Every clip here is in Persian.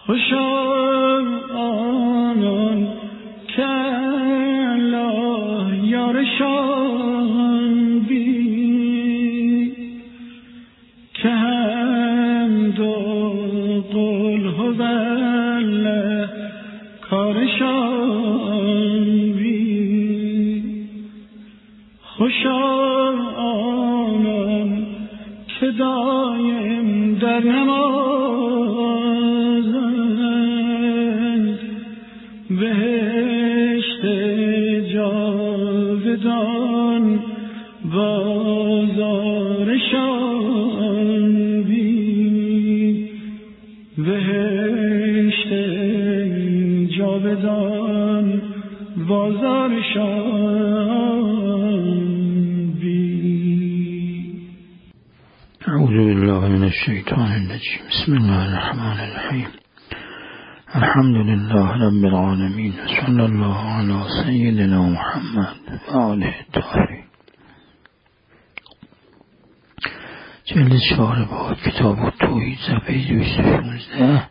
خوشا آنان که الله یارشان بی که هم دو قل هو الله کارشان بی خوشا آنان که دایم در نمازند بهشت جاودان بازارشان بی بهشت جاودان بازارشان بی. اعوذ بالله من الشیطان الرجیم. بسم الله الرحمن الرحیم. الحمد لله رب العالمین، صلی الله علی سیدنا محمد و آله الطاهرین. جلد 4 با کتاب التوحید، صفحه 216.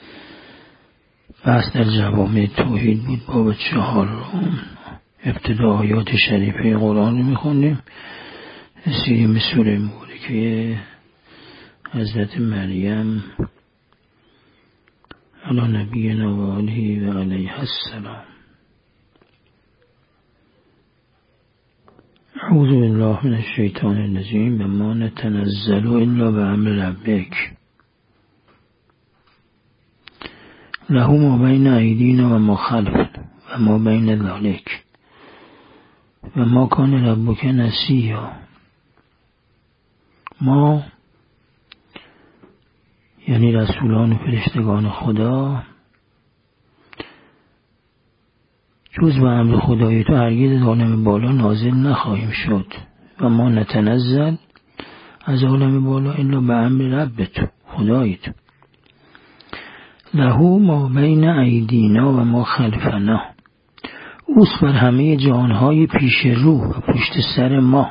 بحث در جوامع توحید بود. باب 4 ابتدا آیات شریفه قرآن رو میخونیم. رسیدیم به سوره مبارکه حضرت مریم علی نبینا و آله و علیه السلام. اعوذ بالله من الشیطان الرجیم. و ما نتنزل الا بامر ربک له ما بین ایدینا و ما خلفنا و ما بین ذلک و ما کان ربک نسیا. ما یعنی رسولان و فرشتگان خدا جز به امر خدای تو هرگز از عالم بالا نازل نخواهیم شد. و ما نتنزل از عالم بالا الا به امر رب تو، خدای تو. له ما بین ایدینا و ما خلفنا. اوست بر همه جهانهای پیش رو و پشت سر ما.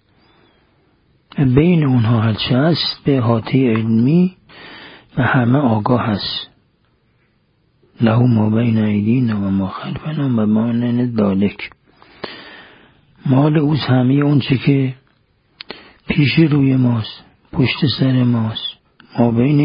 بین اونها هرچه است به احاطه علمی و همه آگاه است. له ما بین ایدینا و ما خلفنا و ما بین ذلک. مال اوست همه اون چه که پیش روی ماست، پشت سر ماست. ما بین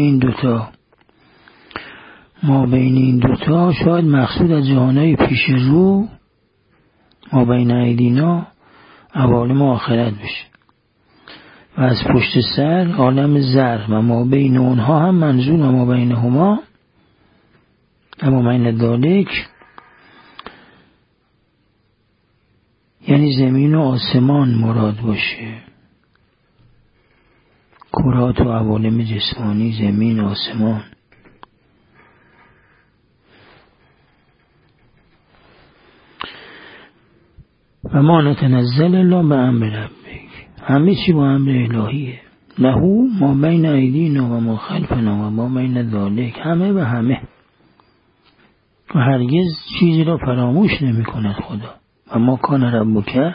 این دوتا شاید مقصود از جهانهای پیش رو ما بین ایدینا عوالم آخرت بشه و از پشت سر عالم زر و ما بین اونها هم منظور و ما بینهما و ما بین ذلک یعنی زمین و آسمان مراد باشه. کرات و عوالم جسمانی، زمین، آسمان. و ما نتنزل الا به امر ربک. همه چی با امر الهیه. له ما بین ایدینا و ما خلفنا و ما بین ذلک. همه و همه و هرگز چیزی را فراموش نمی کند خدا. و ما کان ربک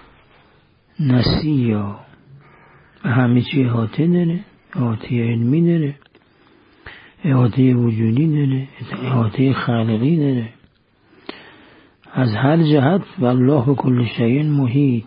نسیا. و همه چی احاطه داره، احاطه علمی داره، احاطه وجودی داره، احاطه خلقی داره، از هر جهت. و الله بكل شیء محیط.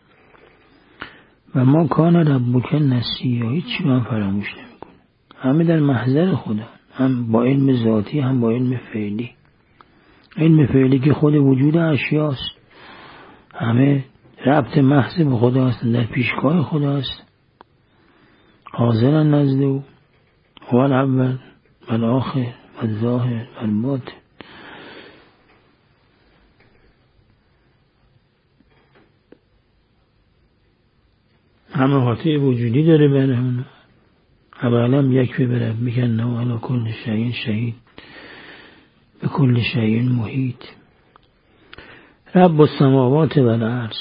و ما کان ربک نسیا. هیچی من فراموش نمیکنه. همه در محضر خدا، هم با علم ذاتی هم با علم فعلی. علم فعلی که خود وجود اشیاست، همه ربط محض به خدا هستن، در پیشگاه خدا هست، حاضرن نزد او. هو الاول و الاخر و الظاهر و الباطن. همه احاطه وجودی داره بره اون. اولم یک ببرد میگن نه علی کل شیء شهید به کل شیء محیط. رب السماوات و الارض.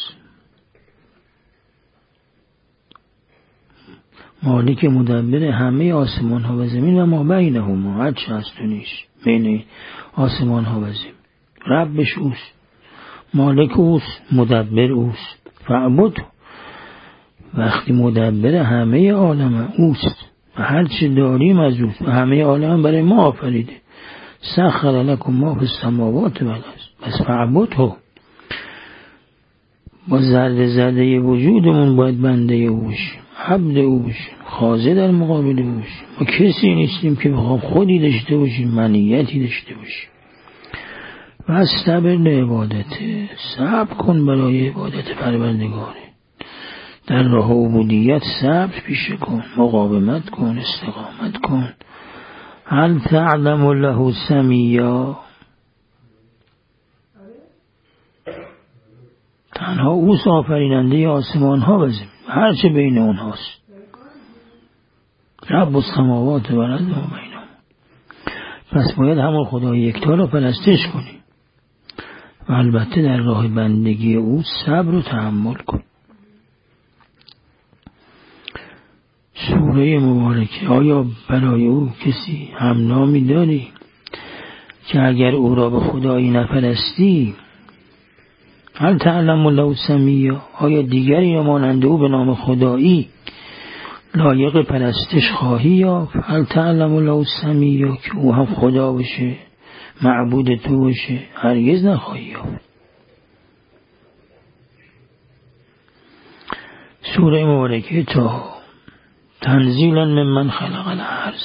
مالک مدبر همه آسمان ها و زمین و ما بینهما، هر چه هست و نیست بین آسمان ها و زمین. ربش اوست، مالک اوست، مدبر اوست. فعبد. وقتی مدبر همه عالم اوست هر چی داریم از او همه عالم برای ما آفریده. سخر لکم ما فی السماوات و الارض پس فاعبدها. با ذره ذره وجودمون باید بنده او باشیم، عبد او باشیم، خاضع در مقابل او باشیم. ما کسی نیستیم که بخوام خودی داشته باشیم، منیتی داشته باشیم. و از صبر عبادته، صبر کن برای عبادت پروردگاره. در راه عبودیت صبر پیشه کن، مقاومت کن، استقامت کن. هل تعلم له سمیا، تنها اوست آفریننده آسمان ها و زمین، هرچه بین اونهاست. رب السماوات و الارض و ما بینهما. پس باید همون خدای یکتا را پرستش کنی و البته در راه بندگی او صبر و تحمل کن. سوره مبارکه، آیا برای او کسی همنامی داری که اگر او را به خدایی نپرستی؟ هل تعلم له سمیا، آیا دیگری مانند او به نام خدایی لایق پرستش خواهی یافت؟ هل تعلم له سمیا، که او هم خدا باشه، معبود تو باشه؟ هرگز نخواهی یافت. سوره مبارکه طه، تنزیلا ممن خلق الارض.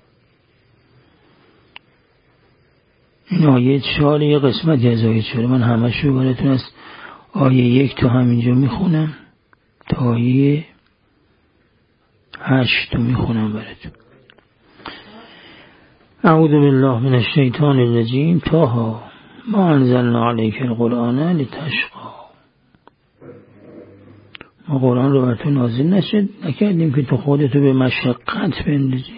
این آیه 4 یه قسمتی از آیه 4، من همش رو براتون از آیه 1 تا همینجا میخونم تا آیه 8 رو میخونم براتون. اعوذ بالله من الشیطان الرجیم. طه ما انزلنا علیک القرآن لتشقی. ما قرآن رو براتون نازل نکردیم که تو خودتو به مشقت بندازی،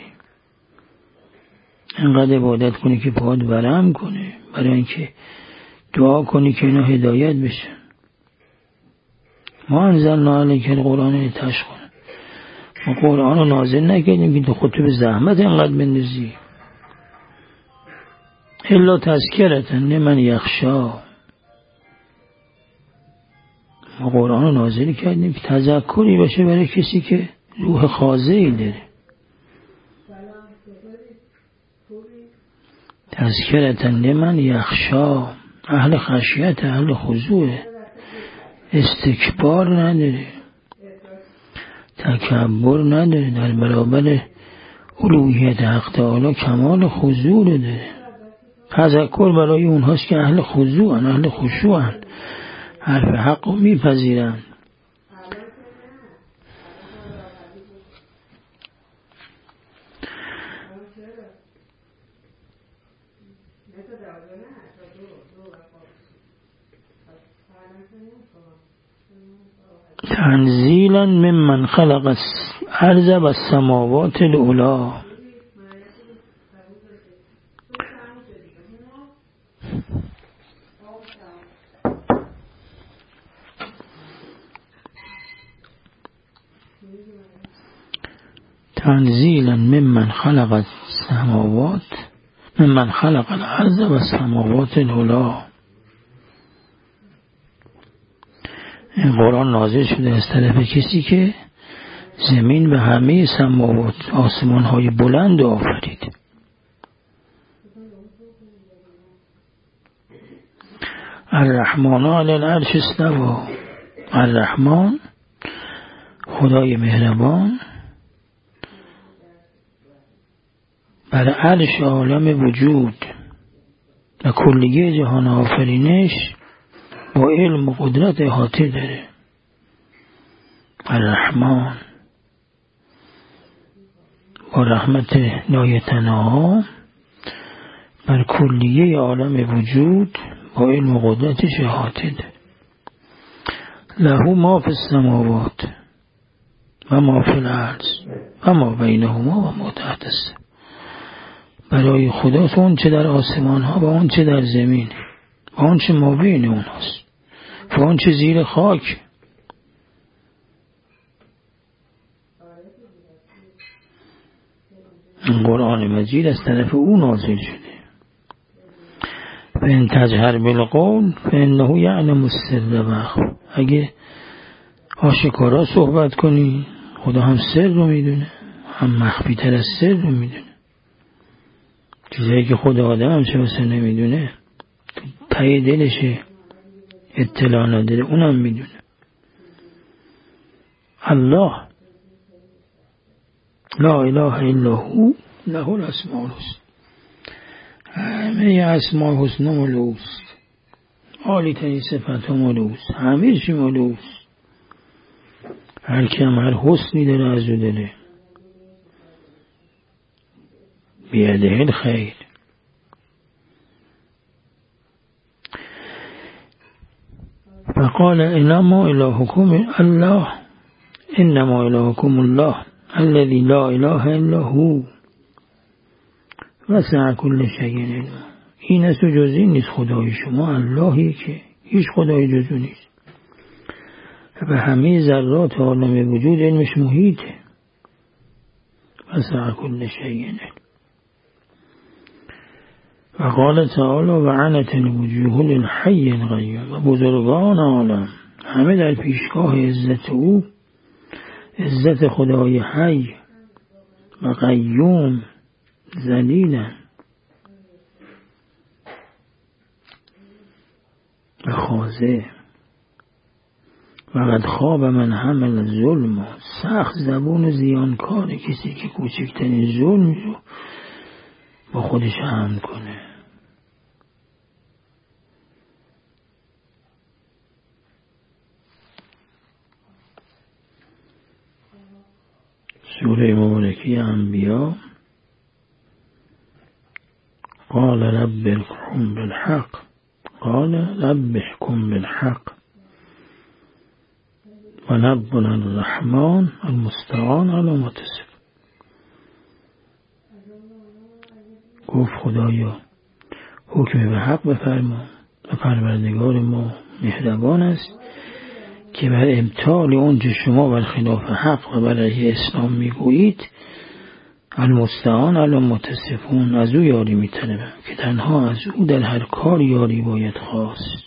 انقدر عبادت کنی که پاهات ورم کنه، برای اینکه دعا کنی که اینا هدایت بشن. ما انزلنا علیک القرآن لتشقی. ما قرآن رو نازل نکردیم که تو خودتو به زحمت انقدر بندازی. الا تذکرة لمن یخشی. ما قرآن رو نازل کردیم که تذکری باشه برای کسی که روح خاضعی داره. تذکرة لمن یخشی، اهل خشیت، اهل خضوع، استکبار نداره، تکبر نداره، در برابر الوهیت حق تعالی کمال خضوع داره. تذکر برای اونهاست که اهل خضوعن، اهل خشوعن، حرف حق رو میپذیرن. تنزیلا ممن خلق الارض و السماوات العلی. تنزیلا ممن خلق السماوات، ممن خلق الارض و السماوات العلی. این قرآن نازل شده از طرف کسی که زمین و همه سماوات، آسمان های بلند آفرید. الرحمن علی العرش استوی. الرحمن، خدای مهربان، بر عرش عالم وجود و کلیه جهان آفرینش با علم و قدرت احاطه داره. الرحمن با رحمت نایتناها بر کلیه عالم وجود با علم و قدرتش احاطه داره. له ما فی السماوات و ما فی الارض و ما بینهما و ما تحت السماء. برای خدا اون چه در آسمان ها و اون چه در زمین و اون چه ما بین اوناست و اون چه زیر خاک. این قرآن مجید از طرف او نازل شده. فإن تجهر بالقول فإنه یعلم السر و اخفی. اگه آشکارا صحبت کنی خدا هم سر رو میدونه هم مخفی تر از سر رو میدونه. چیزایی که خود آدم هم چه نمیدونه پای دلشه اطلاع نداره اونم میدونه. الله لا اله الا هو له الاسماء الحسنى. همه اسماء حسنى مال اوست، عالی ترین صفت ها مال اوست، همه چی مال اوست. هر کی هم هر حسنی داره از او داره. بیده الخیر. فقال انما الهكم الله انما الهكم الله الذي لا اله الا هو وسع كل شيء علما. این است و جز این نیست خدای شما اللهی که هیچ خدای جز او نیست و همه ذرات عالم وجود علمش محیطه. وسع كل شيء علما. و قال تعالی و عنت الوجوه للحی القیوم. و بزرگان عالم همه در پیشگاه عزت او، عزت خدای حی و قیوم ذلیلن و خاضع. و قد خواب من حمل ظلم. سخت زبون و زیانکار کسی که کوچکترین ظلم رو با خودش حمل کنه. سوره مبارکه انبیاء. قال رب احكم بالحق قال رب احكم بالحق و ربنا الرحمن المستعان علی ما تصفون. گفت خدایا حکم به حق بفرما و پروردگار ما مهربان است که بر ابطال اونچه شما بر خلاف حق و برای اسلام میگویید المستعان علی ما تصفون. از او یاری میطلبم که تنها از او در هر کار یاری باید خواست.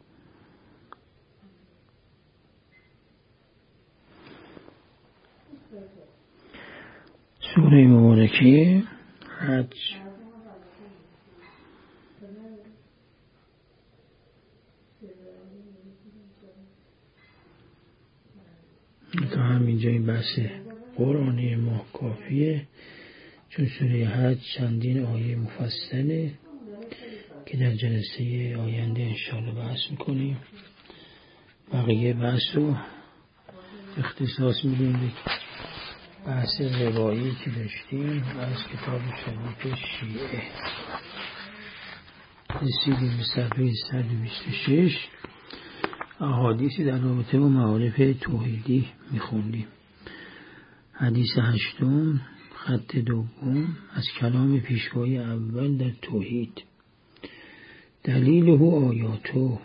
سوره مبارکه حج. تا همینجا این بحث قرآنی ما کافیه، چون سوره حج چندین آیه مفصله که در جلسه آینده انشاءالله بحث میکنیم. بقیه بحث رو اختصاص میدیم به بحث روایی که داشتیم از کتاب شریف شیعه. رسیدیم به صفحه 126. احادیثی در رابطه با معارف توحیدی میخوندیم. حدیث 8 خط 2 از کلام پیشوای اول در توحید. دلیله آیاته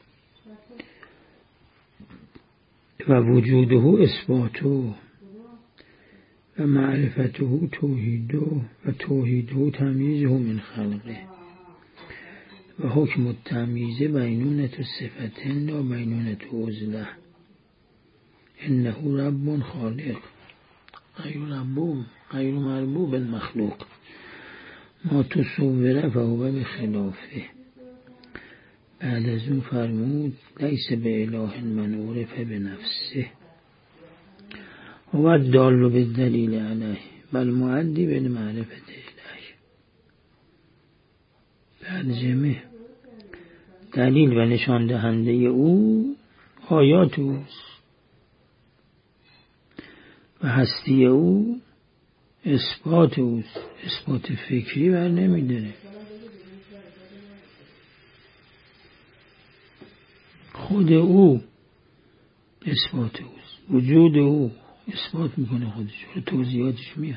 و وجوده اثباته و معرفته توحیده و توحیده تمیزه من خلقه و حکم التمیز بینونت صفتن لا بینونت عزله انه رب خالق غیر مربوب المخلوق ما تصوره فهو بخلافه. بعد از اون فرمود لیس به اله من عرف به نفسه هو الدال بالدلیل علیه بل معدی به معرفت الیه. بعد جمع دلیل و نشان دهنده او آیات اوست و هستی او اثبات اوست. اثبات فکری بر نمیداره. خود او اثبات اوست. وجود او اثبات میکنه خودش و توضیحاتش میاد.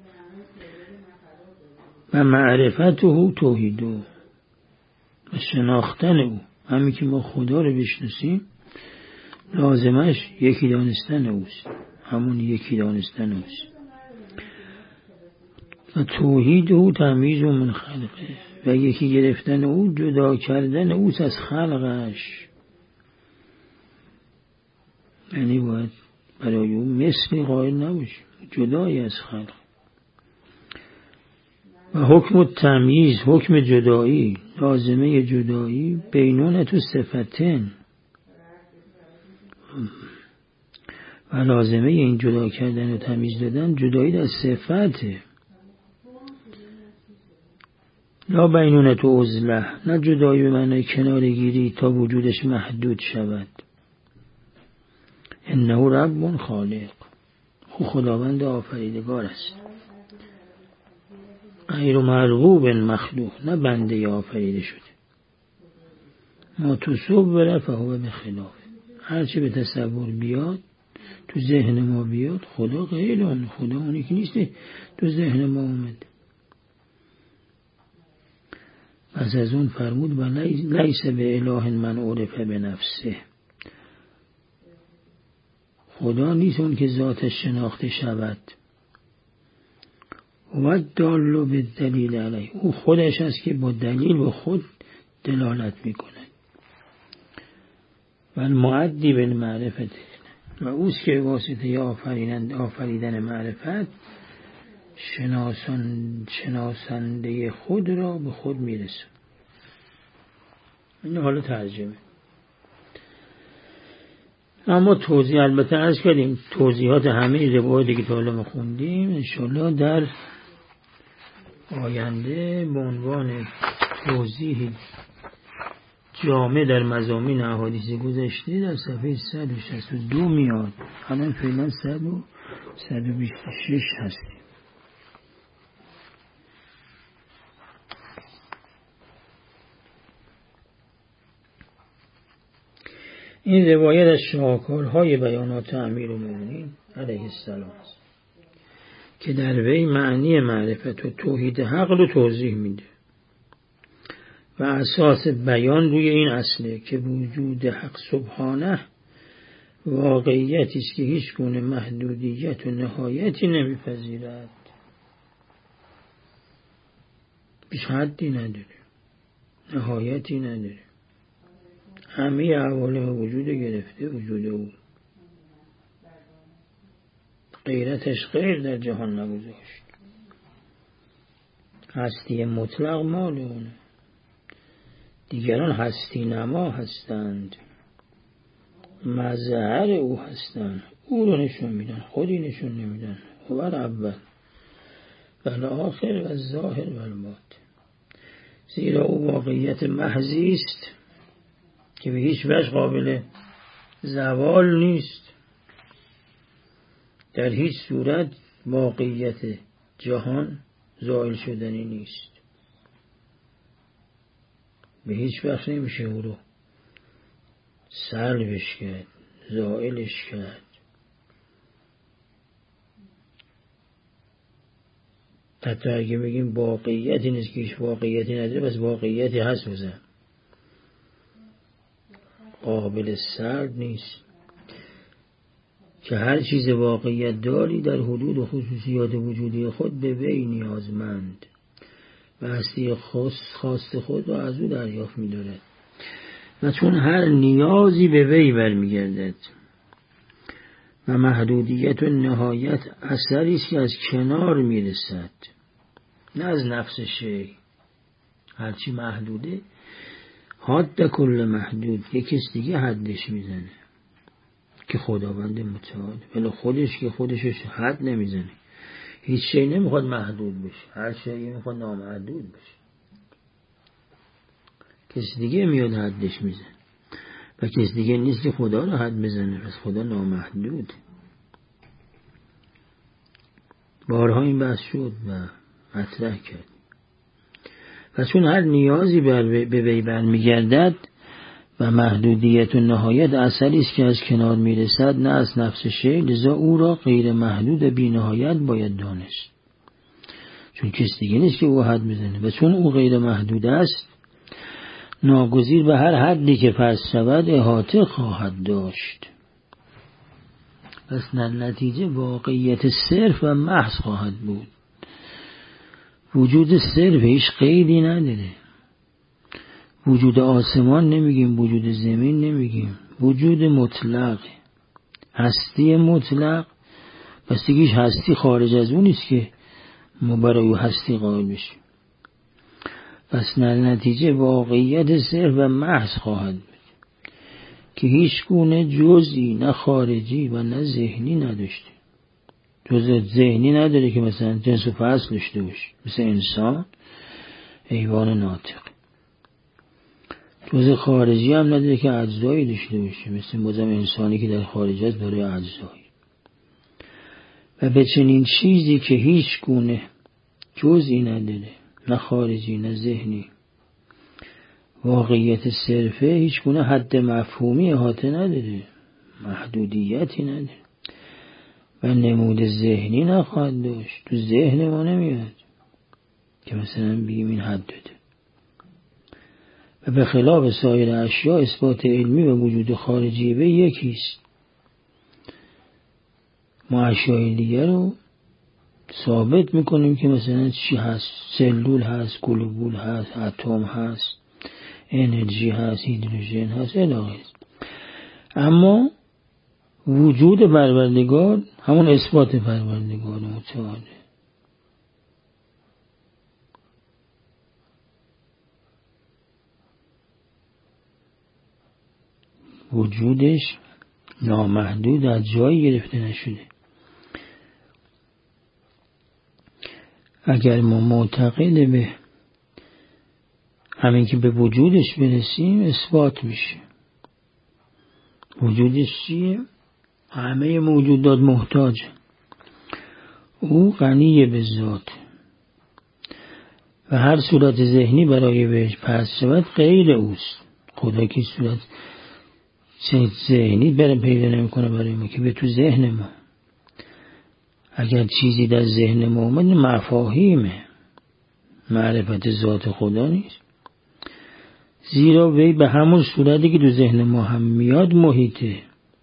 و معرفته توحیده و شناختن او. همین که ما خدا رو بشناسیم لازمش یکی دانستن اوست. همون یکی دانستن اوست. و توحید او تمیز من خلقه و یکی گرفتن او جدا کردن اوست از خلقش. یعنی باید برای او مثلی قائل نباشیم، جدایی از خلق. و حکم تمییز، حکم جدایی، لازمه جدایی بینون تو صفتن و لازمه این جدا کردن و تمیز دادن جدایی در صفته، لا بینون تو عزله، نه جدایی به معنی کنارگیری تا وجودش محدود شود. انه رب خالق، خداوند آفریدگار است، غیر مرغوب مخلوق، نه بنده آفریده شده. ما تصور فهو بخلاف، هرچی به تصور بیاد تو ذهن ما بیاد خدا غیر اون، خدا اونی که نیست تو ذهن ما اومد. پس از اون فرمود و لیس به اله من عرف به نفسه، خدا نیست اون که ذاتش شناخته شود. و دال به دلیل علیه، او خودش است که با دلیل به خود دلالت میکنه. و المعدی به معرفت، و اوست که واسطه آفریدن معرفت شناسنده خود را به خود میرسه. این حالا ترجمه. اما توضیح البته عرض کردیم توضیحات همه روایاتی که تا حالا ما خوندیم انشالله در آینده به عنوان توضیح جامع در مضامین احادیث گذشته در صفحه 162 میاد. الان فعلا 126 هستیم. این روایت از شاهکارهای بیانات امیرالمومنین علیه السلام است که در وی معنی معرفت و توحید حق رو توضیح میده و اساس بیان روی این اصله که وجود حق سبحانه واقعیتی است که هیچ گونه محدودیت و نهایتی نمیپذیرد، بیش حدی نداره، نهایتی نداره، همه احوال وجود گرفته وجود او، غیرتش غیر در جهان نگذاشت، هستی مطلق مال اونه، دیگران هستی نما هستند، مظهر او هستند، او رو نشون میدن، خودی نشون نمیدن. هو اول و آخر و ظاهر و الباطن، زیرا او واقعیت محضی است که به هیچ وجه قابل زوال نیست، در هیچ صورت واقعیت جهان زائل شدنی نیست، به هیچ وقت نمیشه او رو سلبش کرد، زائلش کرد. حتی اگه بگیم واقعیتی نیست که هیچ واقعیتی نداره، بس واقعیتی هست بزن، قابل سلب نیست که هر چیز واقعیت داری در حدود و خصوصیات وجودی خود به وی نیازمند و هستی خواست خود را از او دریافت می دارد و چون هر نیازی به وی برمیگردد و محدودیت و نهایت اثری است که از کنار می رسد، نه از نفس شی. هرچی محدوده حد کل محدود، یک کس دیگه حدش میزنه که خداوند متعال، ولی خودش که خودشش حد نمیزنه. هیچ شی نمیخواد محدود بشه، هر شی میخواد نامحدود بشه. کس دیگه میاد حدش میزنه و کس دیگه نیست که خدا رو حد بزنه، پس خدا نامحدود. بارها این بحث شد و مطرح کرد. و چون هر نیازی به وی برمیگردد و محدودیت و نهایت اصلی است که از کنار میرسد، نه از نفس شی، لذا او را غیر محدود بی نهایت باید دانست، چون کس دیگه نیست که او حد بزنه و چون او غیر محدود است ناگزیر به هر حدی که فرض شود احاطه خواهد داشت. پس در نتیجه واقعیت صرف و محض خواهد بود. وجود صرف هیچ قیدی نداره. وجود آسمان نمیگیم، وجود زمین نمیگیم، وجود مطلق، هستی مطلق. پس دیگه هستی خارج از اون نیست که ما برای او هستی قائل بشیم. پس نتیجه واقعیت صرف و محض خواهد بود که هیچ گونه جزئی نه خارجی و نه ذهنی نداشته. جزء ذهنی نداره که مثلا جنس و فصل داشته باشه، مثل انسان، حیوان ناطق. جزء خارجی هم نداره که اجزایی داشته باشه، مثل بازم انسانی که در خارج است داره اجزایی. و به چنین چیزی که هیچ گونه جزئی نداره، نه خارجی نه ذهنی، واقعیت صرفه، هیچ گونه حد مفهومی احاطه نداره، محدودیتی نداره و نمود ذهنی نخواهد داشت. تو ذهن ما نمیاد که مثلا بگیم این حد داده. و به خلاف سایر اشیاء اثبات علمی و وجود خارجی به یکیست. ما اشیاء دیگر رو ثابت میکنیم که مثلا چی هست، سلول هست، گلوبول هست، اتم هست، انرژی هست، هیدروژن هست، الی. اما وجود پروردگار همون اثبات پروردگار متعاله. وجودش نامحدود، از جایی گرفته نشده. اگر ما معتقد به همین که به وجودش برسیم اثبات میشه. وجودش چیه؟ همه موجودات محتاج، او غنی به ذات و هر صورت ذهنی برای بهش پس شود غیر اوست. خدا که صورت ذهنی برای پیدا نمیکنه برای ما که به تو ذهن ما. اگر چیزی در ذهن ما اومد مفاهیمه، معرفت ذات خدا نیست. زیرا وی به همون صورتی که تو ذهن ما هم میاد محیطه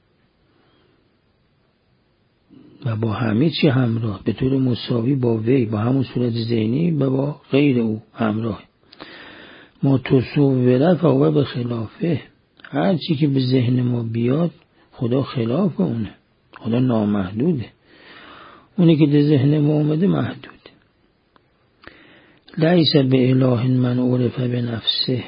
و با همه چی همراه، به طور مساوی با وی، با همون صورت ذهنی و با غیر او همراه. ما تصوره فهو به خلافه، هر چی که به ذهن ما بیاد خدا خلاف اونه. خدا نامحدوده، اونی که در ذهن ما اومده محدود. لیس به اله من عرف به نفسه،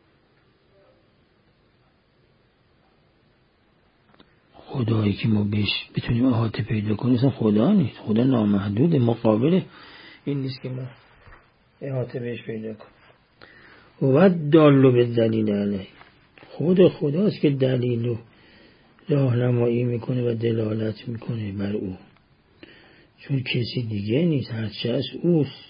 خدایی که ما بهش بتونیم احاطه پیدا کنیم اصلا خدا نیست. خدا نامحدوده، مقابل این نیست که ما احاطه بهش پیدا کنیم. و دال به دلیل علیه، خود خداست که دلیل و راهنمایی میکنه و دلالت میکنه بر او، چون کسی دیگه نیست، هرچه از اوست.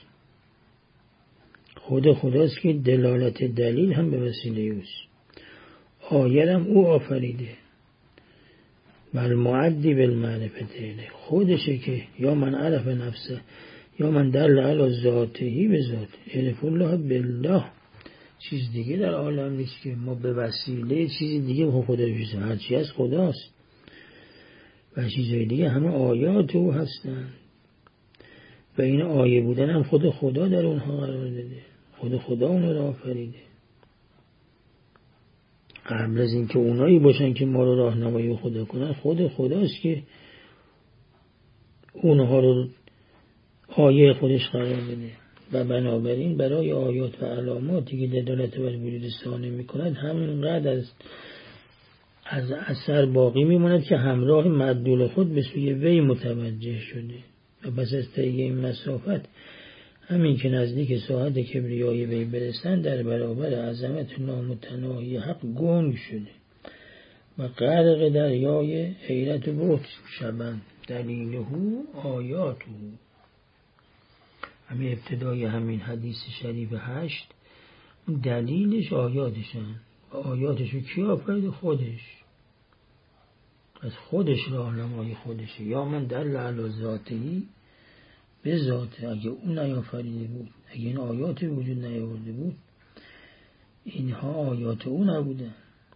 خود خداست که دلالت دلیل هم به وسیله اوست. آیه هم او آفریده، بل معدی بالمعرفت اله، خودشه که یا من عرف نفسه یا من دل علی ذاتهی به ذات عرف الله بالله. چیز دیگه در عالم نیست که ما به وسیله چیز دیگه به خدا بشیم. هرچی از خداست و چیزهای دیگه همه آیات او هستن و این آیه بودن هم خود خدا در اونها قرار داده. خود خدا اونها را آفریده قبل از اینکه اونایی باشن که ما رو راهنمایی خدا کنن. خود خداست که اونها رو آیه خودش قرار بده و بنابراین برای آیات و علاماتی که دلالت بر وجود ثانی میکند همینقدر از اثر باقی میماند که همراه مدلول خود به سوی وی متوجه شده و پس از طی این مسافت همین که نزدیک ساحت کبریای وی برسند در برابر عظمت نامتناهی حق گنگ شده و غرق دریای حیرت و بهت شوند. دلیله آیاته. همین ابتدای همین حدیث شریف 8 دلیلش آیاتشن و آیاتشو کی آفرید؟ خودش. از خودش راهنمای خودشه. یا من دل علی ذاتهی به ذاته. اگه اون نیافریده بود، اگه این آیات وجود نیاورده بود، اینها آیات او نبودن.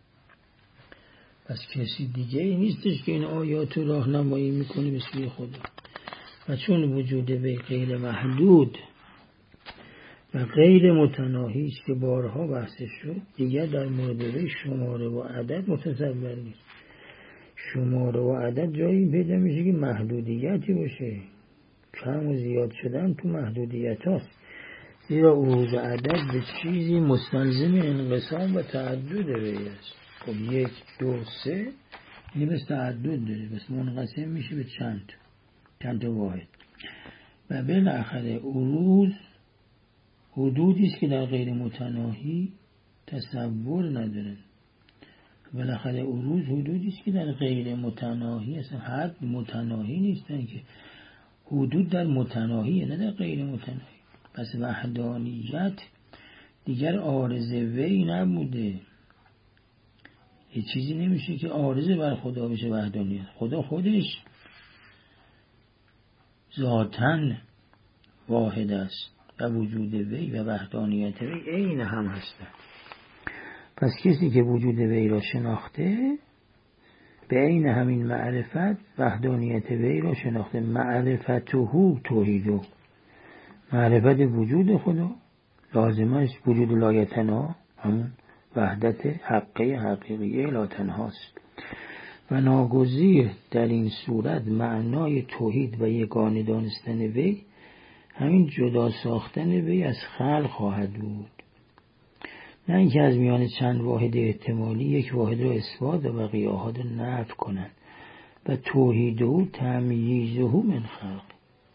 پس کسی دیگه ای نیستش که این آیات رو راهنمایی میکنه به سوی خدا. و چون وجود وی غیر محدود و غیر متناهی است که بارها بحثش شد، دیگر در مورد وی شماره و عدد متصور نیست. شماره و عدد جایی پیدا میشه که محدودیتی باشه، کم و زیاد شدن تو محدودیت هاست. زیرا عروض عدد به چیزی مستلزم انقسام و تعدد وی است. خب 1 2 3 این بس تعدد داره، بس منقسم میشه به چند تا واحد. و بالاخره عروض حدودی است که در غیر متناهی تصور ندارن. بالاخره عروض حدودی است که در غیر متناهی اصلا حد متناهی نیستن، که حدود در متناهی نه در غیر متناهی. پس وحدانیت دیگر عارض وی نبوده. یه چیزی نمیشه که عارضه بر خدا بشه وحدانیت. خدا خودش ذاتاً واحد است و وجود وی و وحدانیت وی عین هم هستند. پس کسی که وجود وی را شناخته به عین همین معرفت وحدانیت وی را شناخته. معرفته توحیدو، معرفت وجود خدا لازمه است وجود لایتنها، همون وحدت حقه حقیقیه لاتنهاست و ناگزیر در این صورت معنای توحید و یگانه دانستن وی همین جدا ساختن وی از خلق خواهد بود، نه اینکه از میان چند واحد احتمالی یک واحد را اثبات و بقیه آحاد را نفی کنند. و توحیده تمییزه من خلق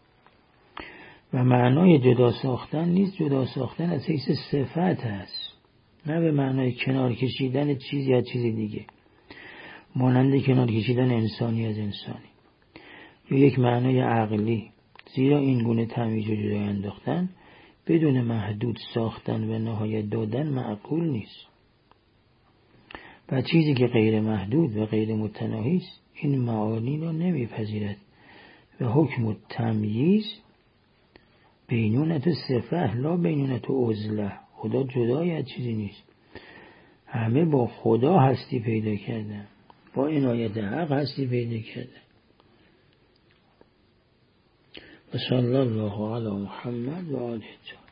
و معنای جدا ساختن نیست جدا ساختن از حیث صفت است، نه به معنای کنار کشیدن چیزی از چیز دیگه، مانند کنار کشیدن انسانی از انسانی، یا یک معنای عقلی. زیرا این گونه تمییز و جدای انداختن بدون محدود ساختن و نهایت دادن معقول نیست. و چیزی که غیر محدود و غیر متناهی است این معانی را نمیپذیرد و حکم تمییز بینونت صفه لا بینونت عزله. خدا جدای از چیزی نیست، همه با خدا هستی پیدا کردن، با عنایت حق هستی پیدا کردن. و صلی الله علی محمد و آله.